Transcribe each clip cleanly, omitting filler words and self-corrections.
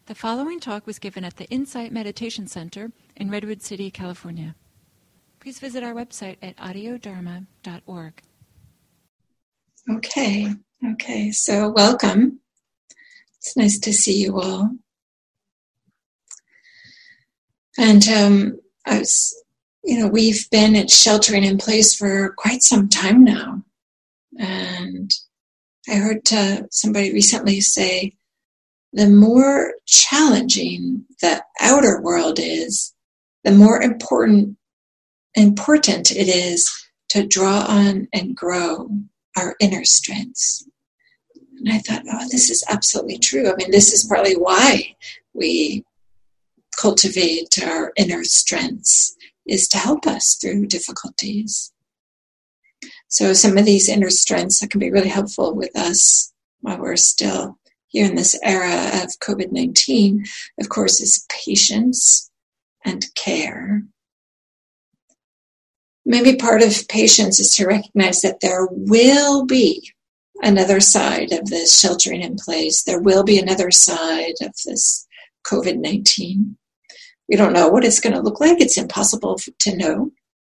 The following talk was given at the Insight Meditation Center in Redwood City, California. Please visit our website at audiodharma.org. Okay, so welcome. It's nice to see you all. And we've been at sheltering in place for quite some time now. And I heard somebody recently say, the more challenging the outer world is, the more important it is to draw on and grow our inner strengths. And I thought, this is absolutely true. I mean, this is partly why we cultivate our inner strengths, is to help us through difficulties. So some of these inner strengths that can be really helpful with us while we're still here in this era of COVID-19, of course, is patience and care. Maybe part of patience is to recognize that there will be another side of this sheltering in place. There will be another side of this COVID-19. We don't know what it's going to look like. It's impossible to know.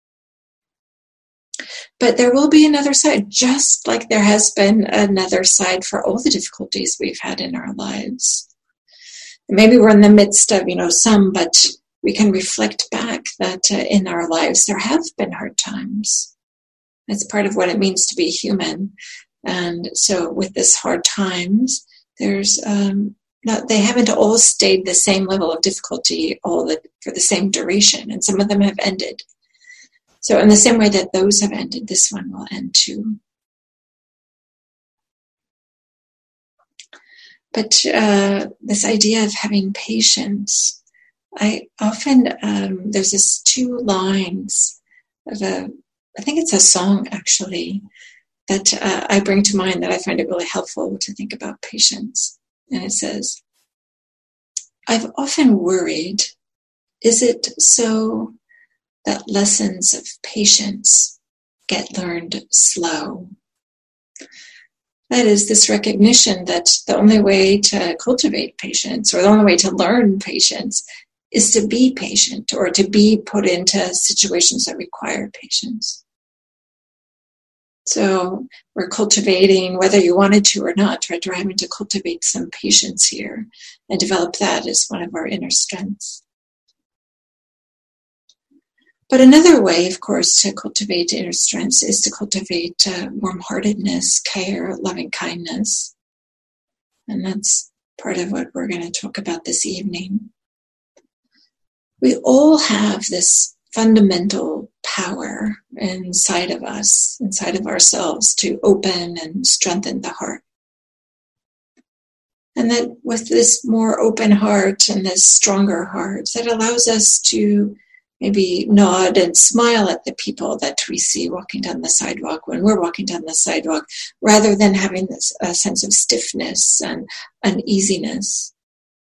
But there will be another side, just like there has been another side for all the difficulties we've had in our lives. And maybe we're in the midst of, some, but we can reflect back that in our lives there have been hard times. It's part of what it means to be human. And so with this hard times, there's they haven't all stayed the same level of difficulty for the same duration, and some of them have ended. So in the same way that those have ended, this one will end too. But this idea of having patience, I often, there's this 2 lines of I think it's a song actually, that I bring to mind that I find it really helpful to think about patience. And it says, I've often worried, is it so that lessons of patience get learned slow? That is, this recognition that the only way to cultivate patience, or the only way to learn patience, is to be patient, or to be put into situations that require patience. So we're cultivating, whether you wanted to or not, right? We're having to cultivate some patience here and develop that as one of our inner strengths. But another way, of course, to cultivate inner strengths is to cultivate warm-heartedness, care, loving kindness. And that's part of what we're going to talk about this evening. We all have this fundamental power inside of us, inside of ourselves, to open and strengthen the heart. And that with this more open heart and this stronger heart, that allows us to maybe nod and smile at the people that we see walking down the sidewalk when we're walking down the sidewalk, rather than having this sense of stiffness and uneasiness.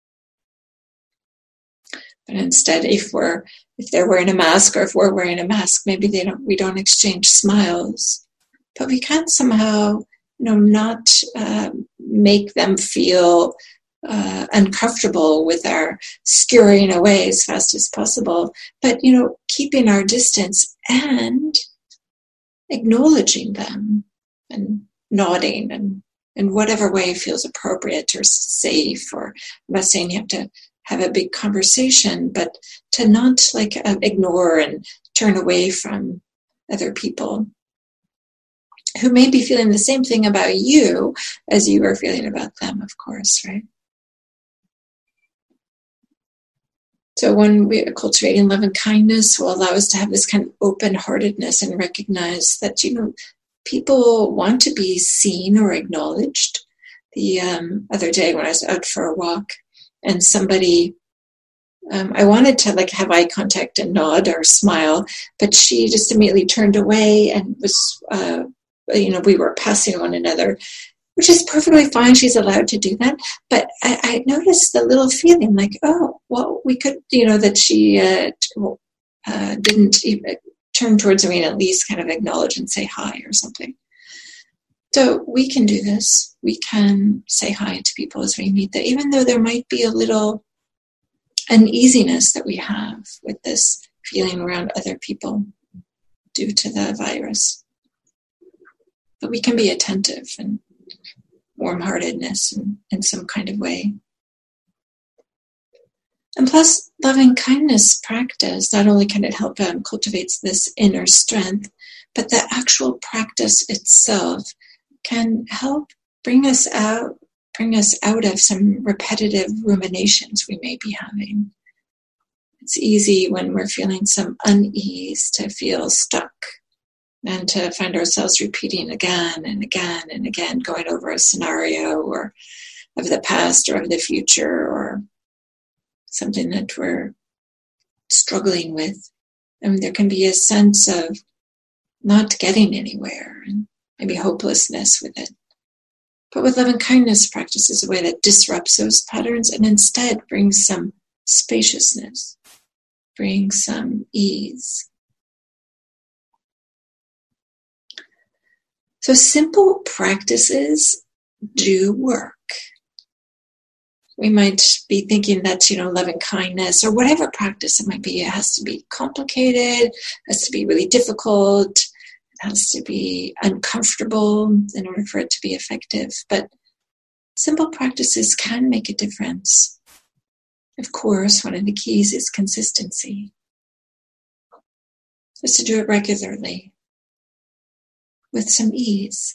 But instead, if they're wearing a mask, or if we're wearing a mask, maybe we don't exchange smiles. But we can't somehow, not make them feel uncomfortable with our scurrying away as fast as possible, but keeping our distance and acknowledging them and nodding and in whatever way feels appropriate or safe. Or I'm not saying you have to have a big conversation, but to not ignore and turn away from other people who may be feeling the same thing about you as you are feeling about them, of course, right? So when we are cultivating love and kindness, will allow us to have this kind of open-heartedness and recognize that, people want to be seen or acknowledged. The other day when I was out for a walk and somebody, I wanted to have eye contact and nod or smile, but she just immediately turned away and was, we were passing one another, which is perfectly fine. She's allowed to do that. But I noticed the little feeling we could, that she didn't even turn towards me and at least kind of acknowledge and say hi or something. So we can do this. We can say hi to people as we meet them, even though there might be a little uneasiness that we have with this feeling around other people due to the virus. But we can be attentive and warm-heartedness in some kind of way. And plus, loving kindness practice, not only can it help cultivate this inner strength, but the actual practice itself can help bring us out of some repetitive ruminations we may be having. It's easy when we're feeling some unease to feel stuck and to find ourselves repeating again and again and again, going over a scenario or of the past or of the future or something that we're struggling with. And there can be a sense of not getting anywhere and maybe hopelessness with it. But with loving kindness practice is a way that disrupts those patterns and instead brings some spaciousness, brings some ease. So simple practices do work. We might be thinking that, loving kindness or whatever practice it might be, it has to be complicated, it has to be really difficult, it has to be uncomfortable in order for it to be effective. But simple practices can make a difference. Of course, one of the keys is consistency. Just to do it regularly with some ease.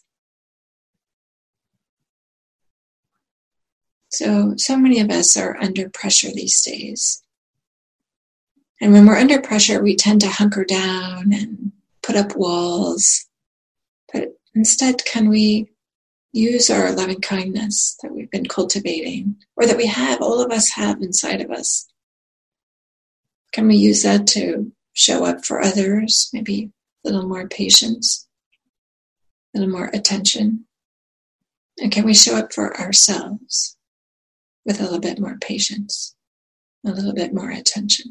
So many of us are under pressure these days. And when we're under pressure, we tend to hunker down and put up walls. But instead, can we use our loving kindness that we've been cultivating, or that we have, all of us have inside of us? Can we use that to show up for others, maybe a little more patience, a little more attention? And can we show up for ourselves with a little bit more patience, a little bit more attention?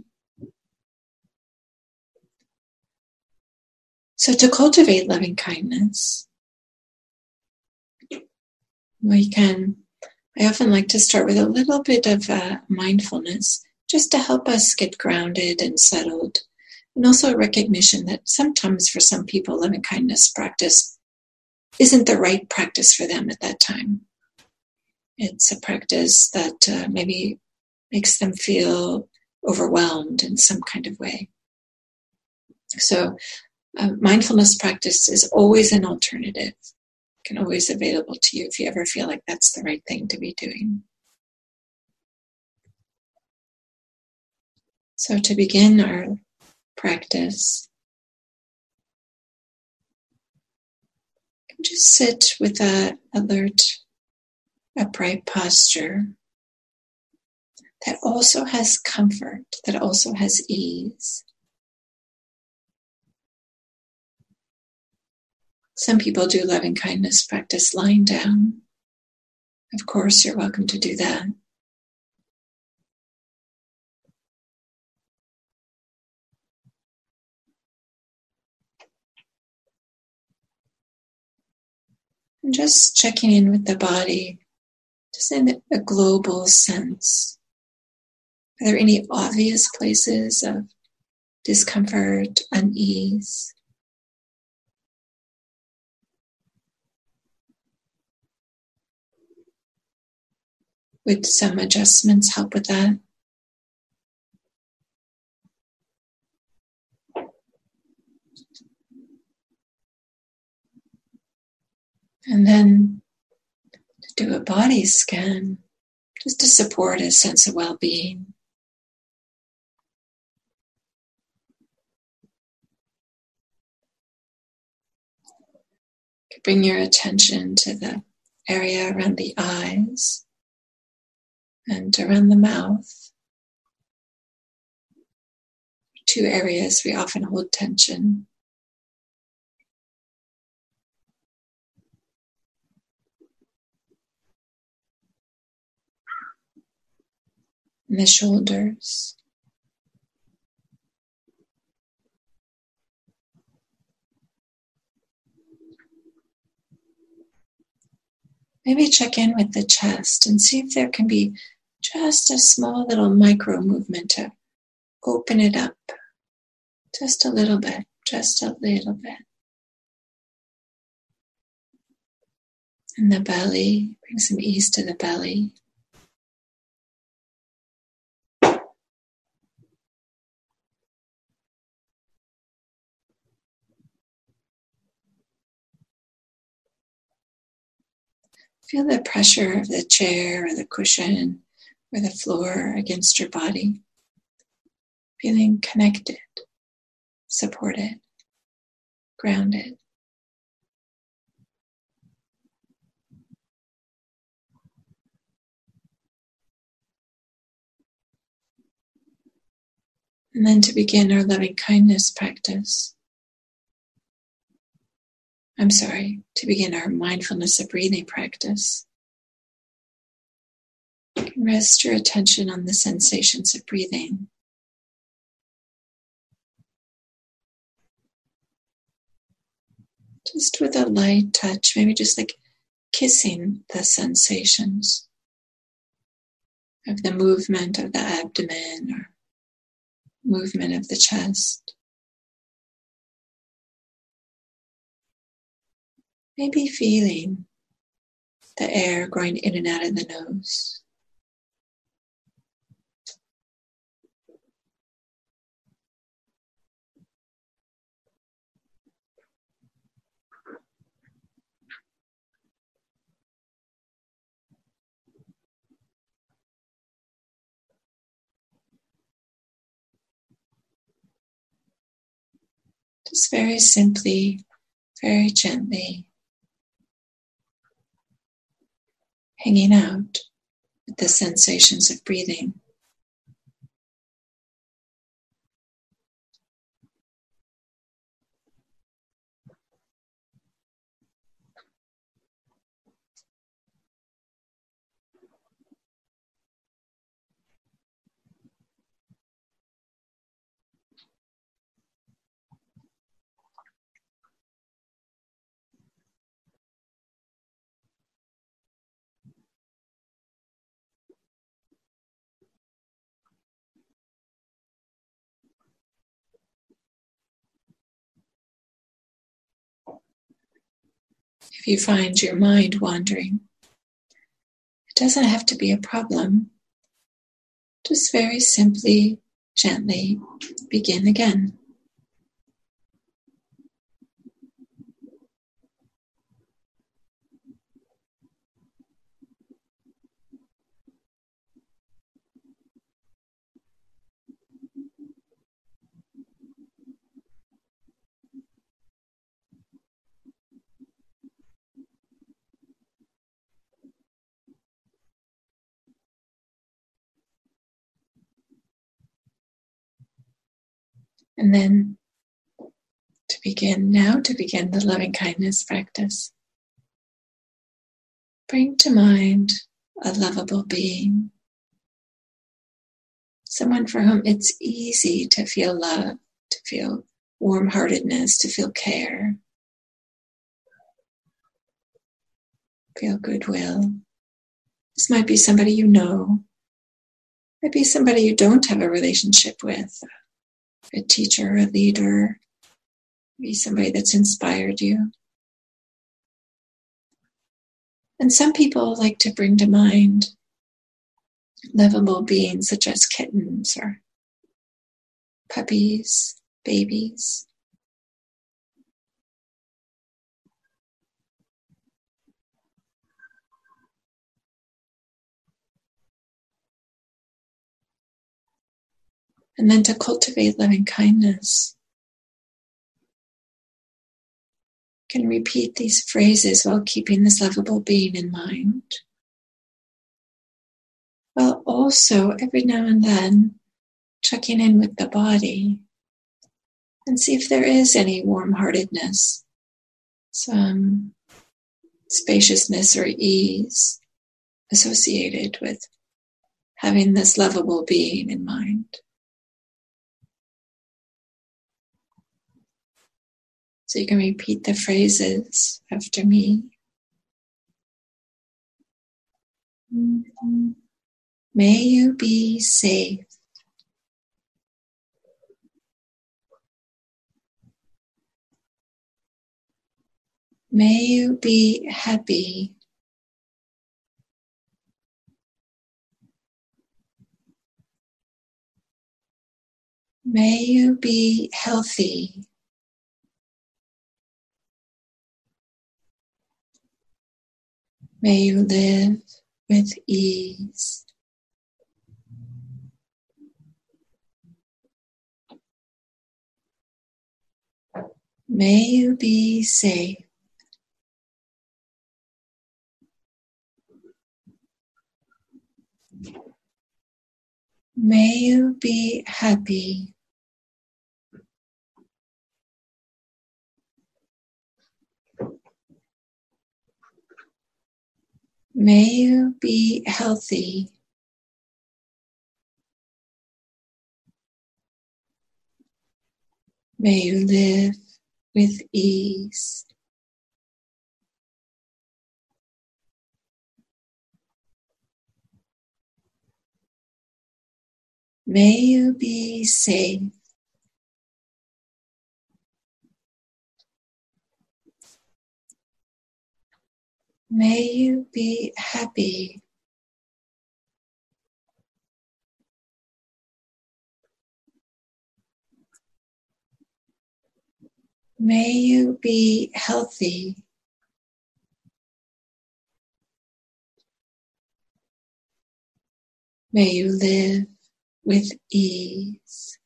So to cultivate loving kindness, I often like to start with a little bit of mindfulness, just to help us get grounded and settled. And also a recognition that sometimes for some people, loving kindness practice isn't the right practice for them at that time. It's a practice that maybe makes them feel overwhelmed in some kind of way. So mindfulness practice is always an alternative. Can always available to you if you ever feel like that's the right thing to be doing. So to begin our practice, just sit with an alert, upright posture that also has comfort, that also has ease. Some people do loving kindness practice lying down. Of course, you're welcome to do that. And just checking in with the body, just in a global sense. Are there any obvious places of discomfort, unease? Would some adjustments help with that? And then to do a body scan, just to support a sense of well-being. Bring your attention to the area around the eyes and around the mouth. Two areas we often hold tension. And the shoulders. Maybe check in with the chest and see if there can be just a small little micro movement to open it up just a little bit, just a little bit. And the belly, bring some ease to the belly. Feel the pressure of the chair or the cushion or the floor against your body. Feeling connected, supported, grounded. And then to begin our loving kindness practice. To begin our mindfulness of breathing practice. Rest your attention on the sensations of breathing. Just with a light touch, maybe just like kissing the sensations of the movement of the abdomen or movement of the chest. Maybe feeling the air going in and out of the nose. Just very simply, very gently, hanging out with the sensations of breathing. If you find your mind wandering, it doesn't have to be a problem. Just very simply, gently begin again. And then to begin the loving kindness practice. Bring to mind a lovable being, someone for whom it's easy to feel love, to feel warm-heartedness, to feel care, feel goodwill. This might be somebody you know, might be somebody you don't have a relationship with, a teacher, a leader, maybe somebody that's inspired you. And some people like to bring to mind lovable beings such as kittens or puppies, babies. And then to cultivate loving kindness, you can repeat these phrases while keeping this lovable being in mind. While also, every now and then, checking in with the body and see if there is any warm-heartedness, some spaciousness or ease associated with having this lovable being in mind. So you can repeat the phrases after me. May you be safe. May you be happy. May you be healthy. May you live with ease. May you be safe. May you be happy. May you be healthy. May you live with ease. May you be safe. May you be happy. May you be healthy. May you live with ease.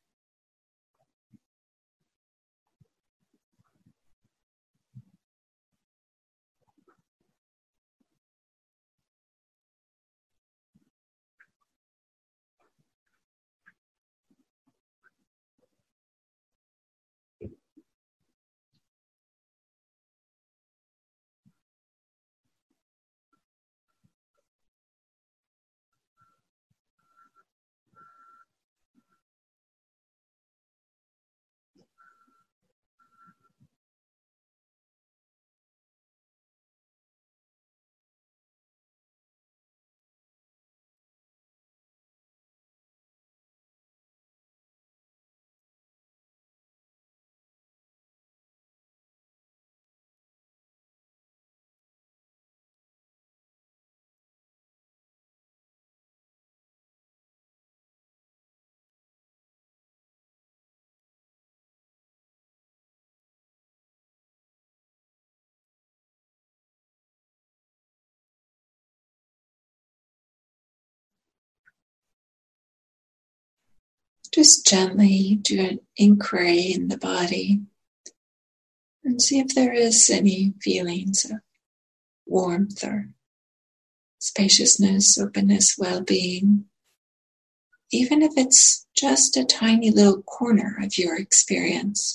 Just gently do an inquiry in the body and see if there is any feelings of warmth or spaciousness, openness, well-being, even if it's just a tiny little corner of your experience.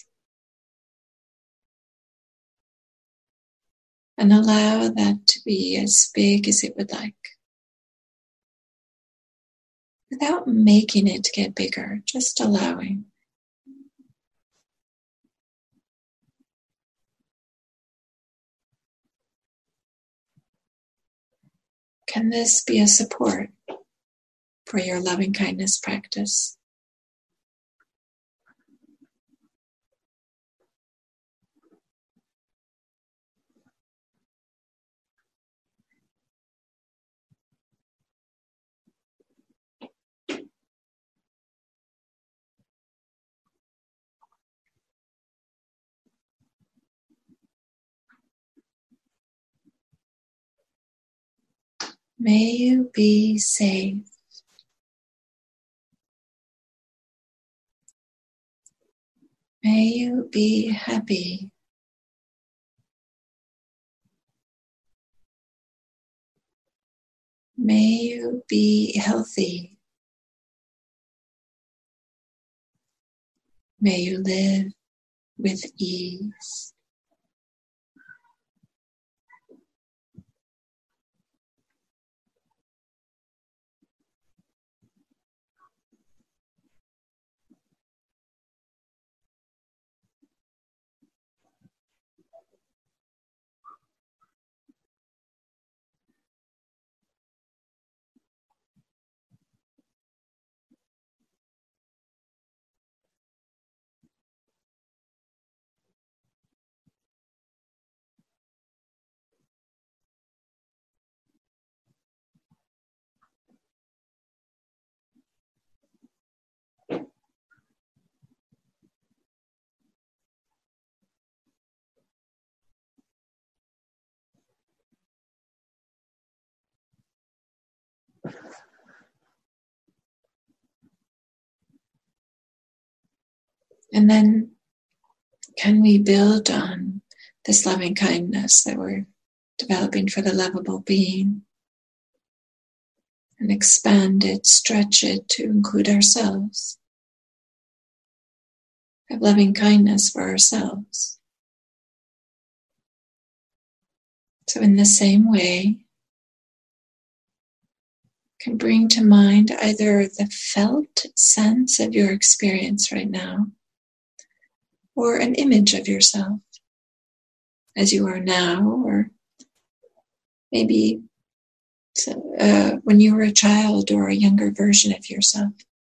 And allow that to be as big as it would like, without making it get bigger, just allowing. Can this be a support for your loving kindness practice? May you be safe. May you be happy. May you be healthy. May you live with ease. And then can we build on this loving kindness that we're developing for the lovable being and expand it, stretch it to include ourselves? Have loving kindness for ourselves. So in the same way, can bring to mind either the felt sense of your experience right now or an image of yourself as you are now, or maybe when you were a child or a younger version of yourself.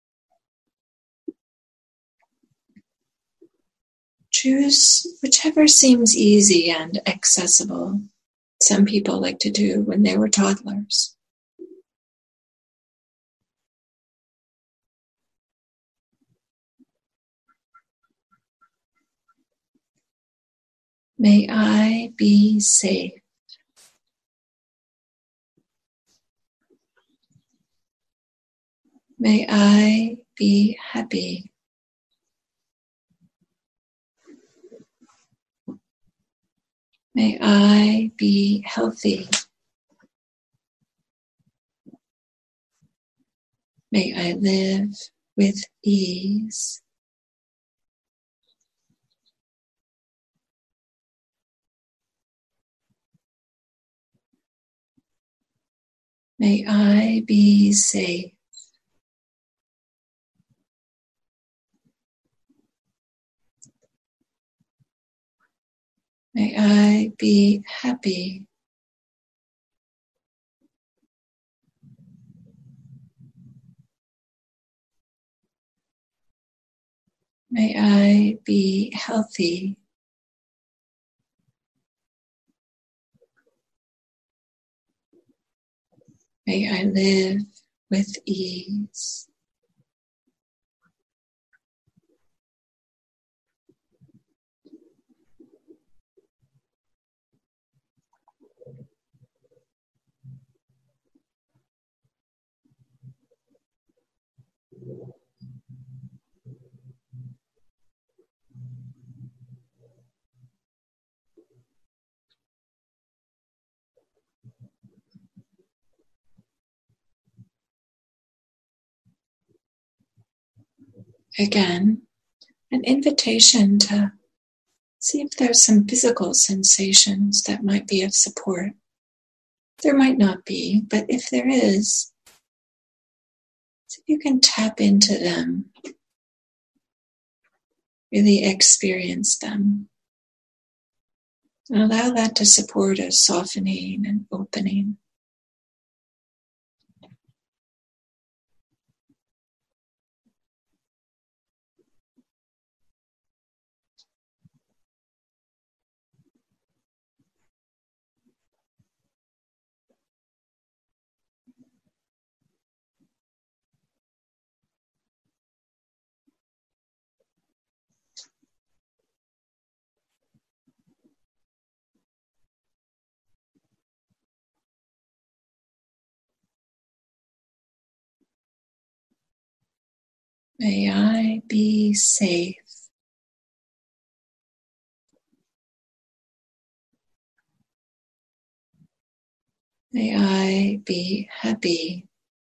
Choose whichever seems easy and accessible. Some people like to do when they were toddlers. May I be safe. May I be happy. May I be healthy. May I live with ease. May I be safe. May I be happy. May I be healthy. May I live with ease. Again, an invitation to see if there's some physical sensations that might be of support. There might not be, but if there is, see if you can tap into them, really experience them, and allow that to support a softening and opening. May I be safe. May I be happy.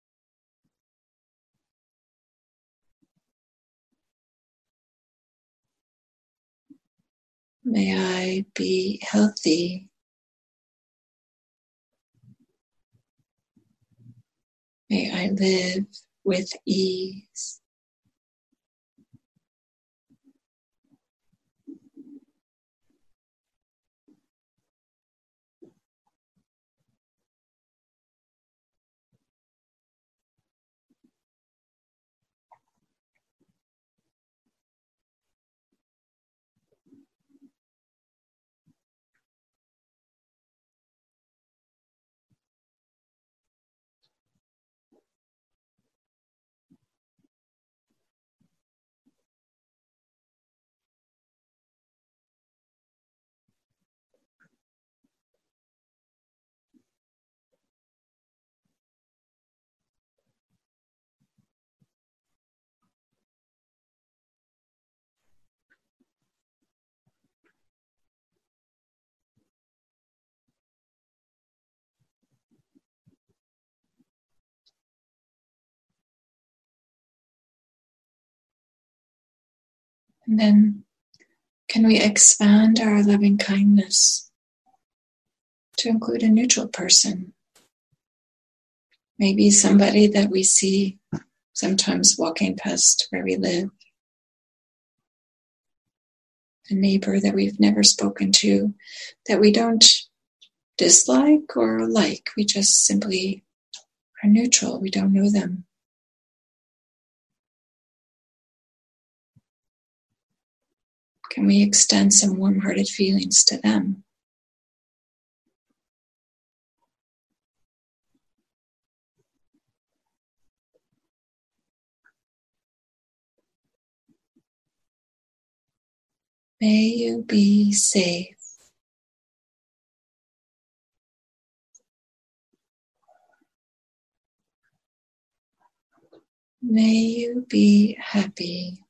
May I be healthy. May I live with ease. And then can we expand our loving kindness to include a neutral person? Maybe somebody that we see sometimes walking past where we live. A neighbor that we've never spoken to, that we don't dislike or like. We just simply are neutral. We don't know them. Can we extend some warm-hearted feelings to them? May you be safe. May you be happy.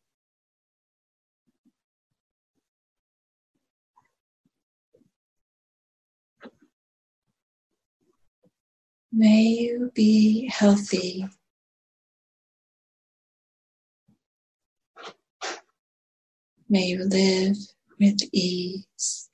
May you be healthy. May you live with ease.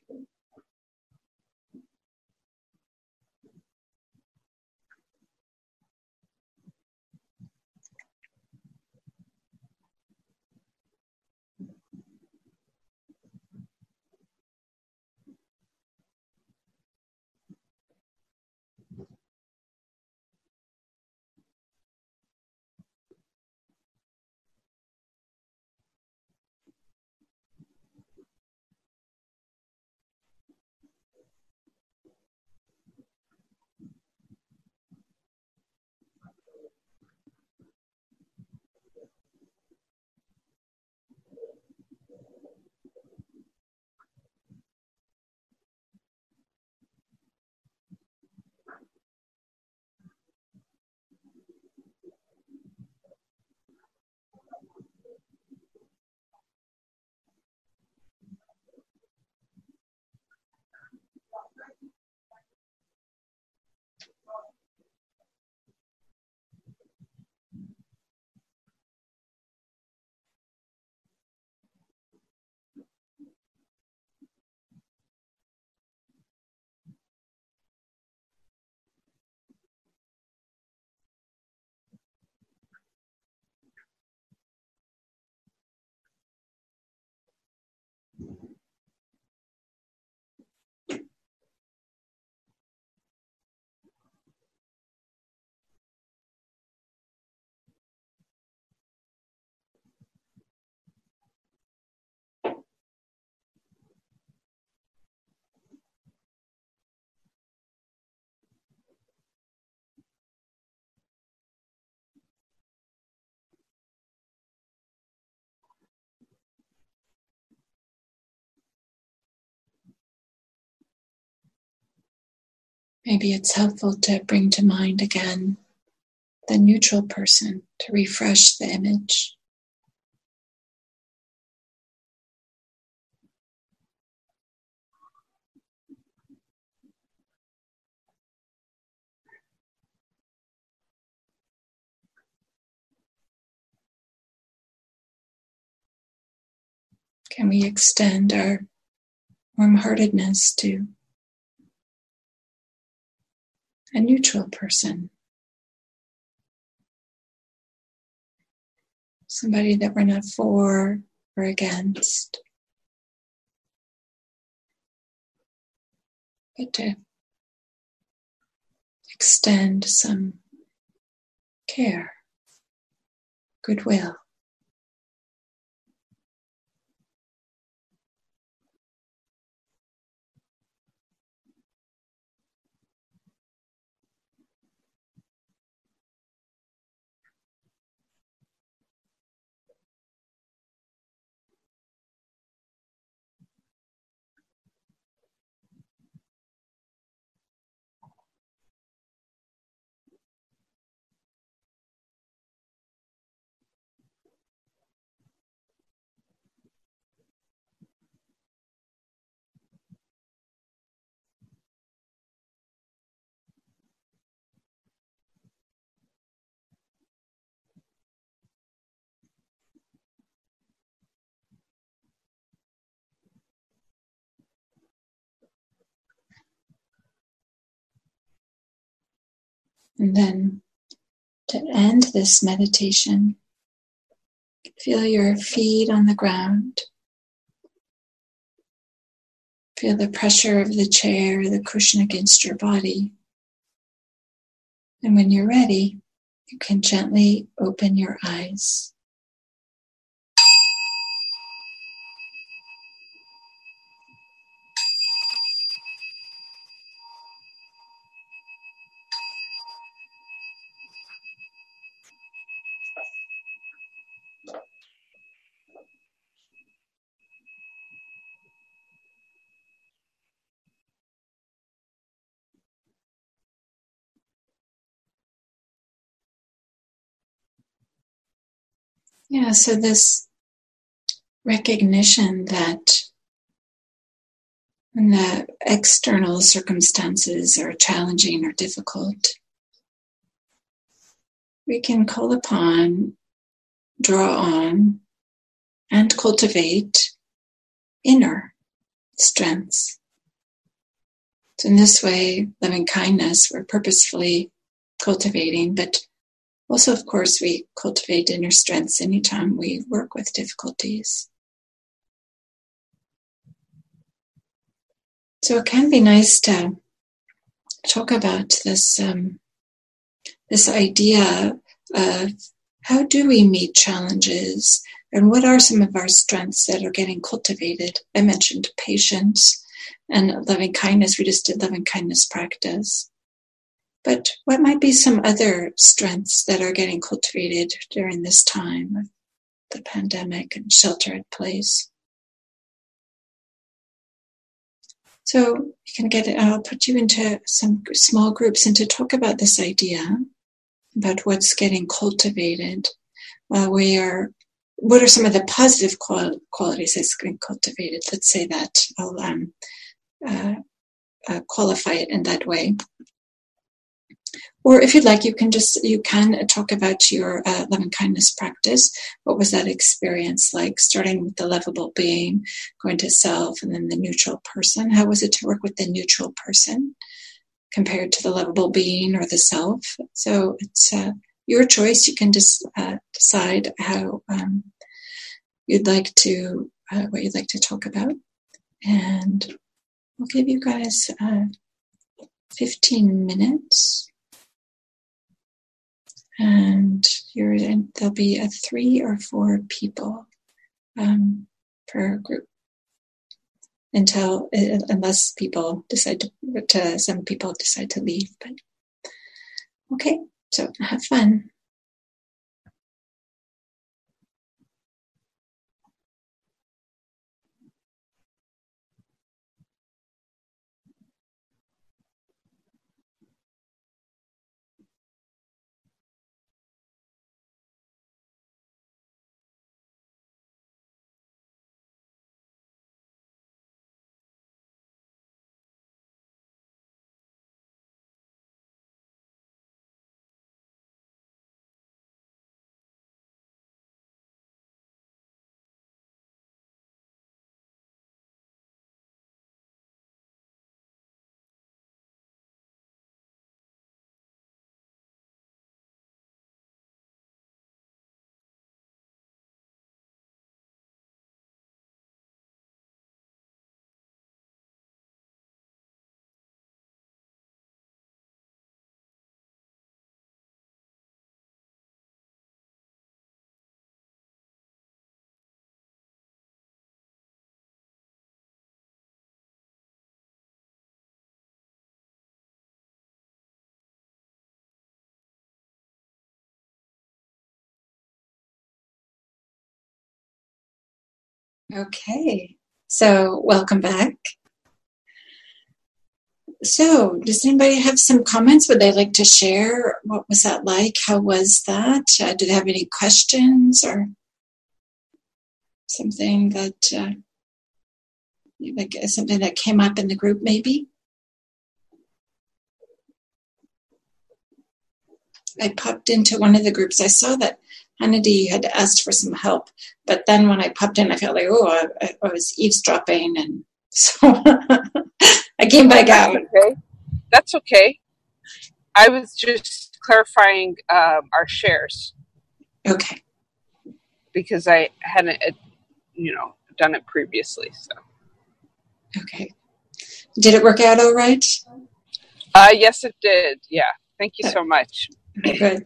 Maybe it's helpful to bring to mind again the neutral person to refresh the image. Can we extend our warm-heartedness to a neutral person? Somebody that we're not for or against, but to extend some care, goodwill. And then to end this meditation, feel your feet on the ground. Feel the pressure of the chair, the cushion against your body. And when you're ready, you can gently open your eyes. Yeah, so this recognition that when the external circumstances are challenging or difficult, we can call upon, draw on, and cultivate inner strengths. So in this way, loving kindness, we're purposefully cultivating, but also, of course, we cultivate inner strengths anytime we work with difficulties. So it can be nice to talk about this idea of how do we meet challenges and what are some of our strengths that are getting cultivated. I mentioned patience and loving kindness. We just did loving kindness practice. But what might be some other strengths that are getting cultivated during this time of the pandemic and shelter in place? So you can I'll put you into some small groups and to talk about this idea, about what's getting cultivated while what are some of the positive qualities that's getting cultivated? Let's say that. I'll qualify it in that way. Or if you'd like, you can talk about your loving kindness practice. What was that experience like, starting with the lovable being, going to self, and then the neutral person? How was it to work with the neutral person compared to the lovable being or the self? So it's your choice. You can just decide how what you'd like to talk about. And we'll give you guys 15 minutes. And there'll be 3 or 4 people per group unless people decide some people decide to leave. But okay, so have fun. Okay, so welcome back. So, does anybody have some comments? Would they like to share? What was that like? How was that? Do they have any questions or something that something that came up in the group, maybe? I popped into one of the groups. I saw that Hannity had asked for some help, but then when I popped in, I felt like, I was eavesdropping, and so I came back out. Okay. That's okay. I was just clarifying our shares. Okay. Because I hadn't, done it previously. So. Okay. Did it work out all right? Yes, it did. Yeah. Thank you so much. Good.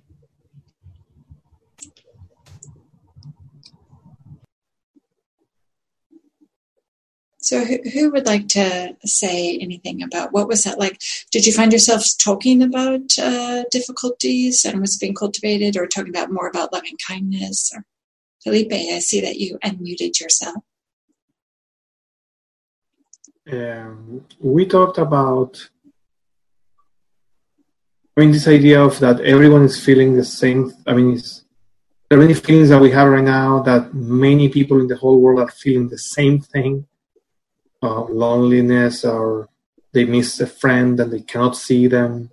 So who would like to say anything about what was that like? Did you find yourself talking about difficulties and what's being cultivated, or talking about more about loving kindness? Or Felipe, I see that you unmuted yourself. We talked about this idea of that everyone is feeling the same. There are many feelings that we have right now that many people in the whole world are feeling the same thing. Loneliness, or they miss a friend and they cannot see them.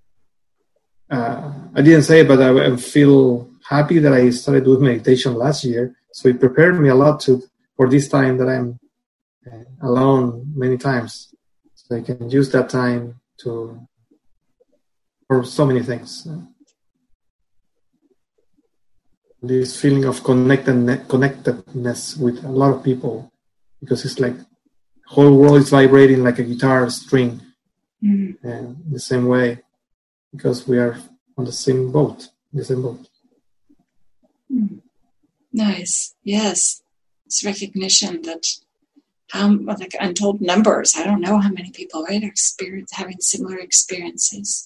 I didn't say it, but I feel happy that I started doing meditation last year. So it prepared me a lot for this time that I'm alone many times. So I can use that time for so many things. This feeling of connectedness with a lot of people, because it's like the whole world is vibrating like a guitar string, and the same way, because we are on the same boat. Nice. Yes. It's recognition that like untold numbers. I don't know how many people, right, are having similar experiences.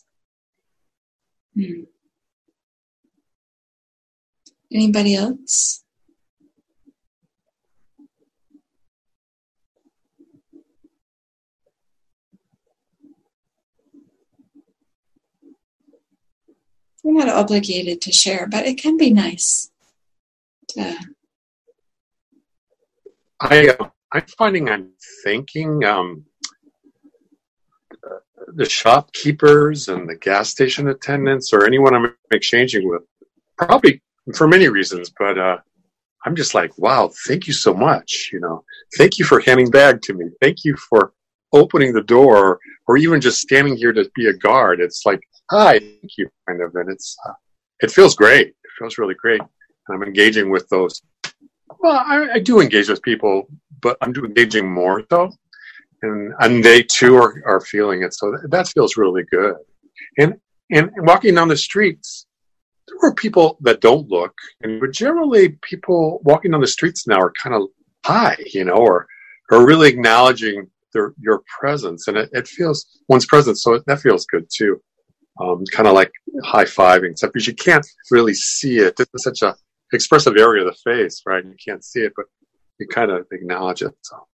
Anybody else? We're not obligated to share, but it can be nice. I'm finding I'm thanking the shopkeepers and the gas station attendants or anyone I'm exchanging with, probably for many reasons, but I'm just like, wow, thank you so much. Thank you for handing back to me. Thank you for opening the door, or even just standing here to be a guard. It's like, hi, thank you, kind of, and it feels great. It feels really great, and I'm engaging with those. Well, I do engage with people, but I'm engaging more so, and they too are feeling it. So that feels really good. And walking down the streets, there are people that don't look, but generally people walking down the streets now are kind of high, or really acknowledging your presence, and it feels one's presence. So that feels good too. Kind of like high-fiving, except because you can't really see it. It's such a expressive area of the face, right? You can't see it, but you kind of acknowledge it. So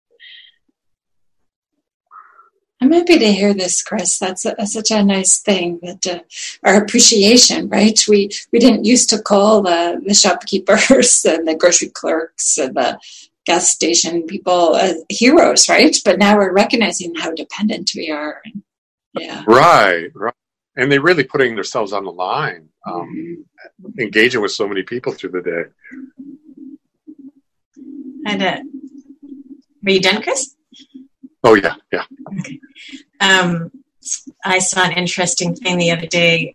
I'm happy to hear this, Chris. That's such a nice thing, that our appreciation, right? We didn't used to call the shopkeepers and the grocery clerks and the gas station people heroes, right? But now we're recognizing how dependent we are. Yeah. Right. And they're really putting themselves on the line, engaging with so many people through the day. And were you done, Chris? Oh, yeah. Okay. I saw an interesting thing the other day.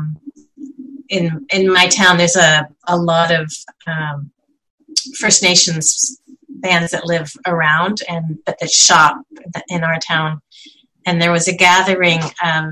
In my town, there's a lot of First Nations bands that live around, but that shop in our town. And there was a gathering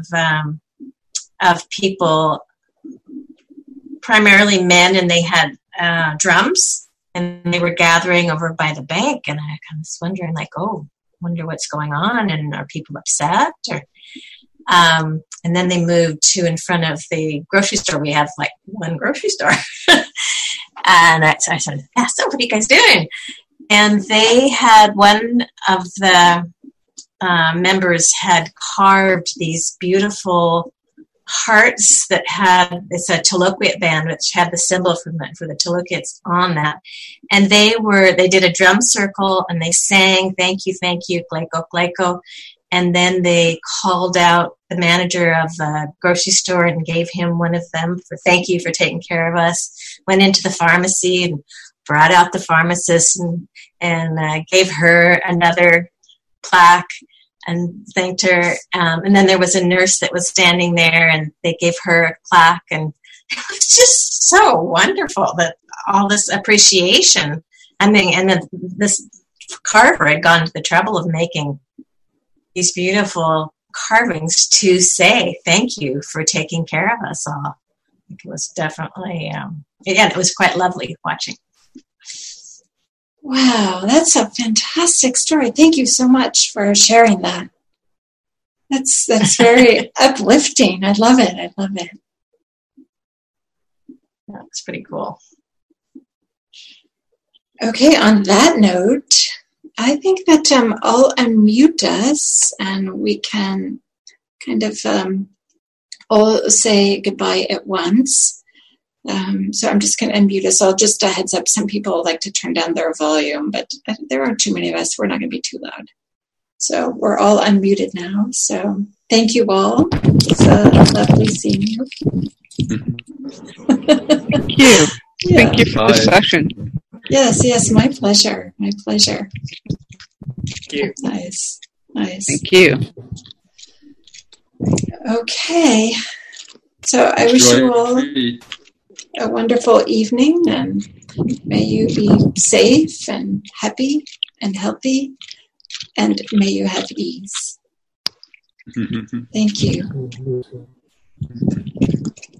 of people, primarily men, and they had drums, and they were gathering over by the bank. And I was wondering, wonder what's going on, and are people upset? And then they moved to in front of the grocery store. We have one grocery store. And I said, so what are you guys doing? And they had, one of the members had carved these beautiful hearts that it's a Tolokwit band, which had the symbol for the Tolokwits on that. And they did a drum circle, and they sang, thank you, Gleiko, Gleiko. And then they called out the manager of the grocery store and gave him one of them for thank you for taking care of us. Went into the pharmacy and brought out the pharmacist and gave her another plaque. and thanked her. And then there was a nurse that was standing there, and they gave her a plaque, and it was just so wonderful that all this appreciation. I mean, and then this carver had gone to the trouble of making these beautiful carvings to say thank you for taking care of us all. It was definitely, it was quite lovely watching. Wow, that's a fantastic story. Thank you so much for sharing that. That's very uplifting. I love it. I love it. That's pretty cool. Okay, on that note, I think that I'll unmute us and we can kind of all say goodbye at once. So I'm just going to unmute us all. Just a heads up, some people like to turn down their volume, but there aren't too many of us. We're not going to be too loud. So we're all unmuted now. So thank you all. It's lovely seeing you. Thank you. Yeah. Thank you for the session. Yes, my pleasure. My pleasure. Thank you. Nice. Thank you. Okay. So I wish you all a wonderful evening, and may you be safe and happy and healthy, and may you have ease. Thank you.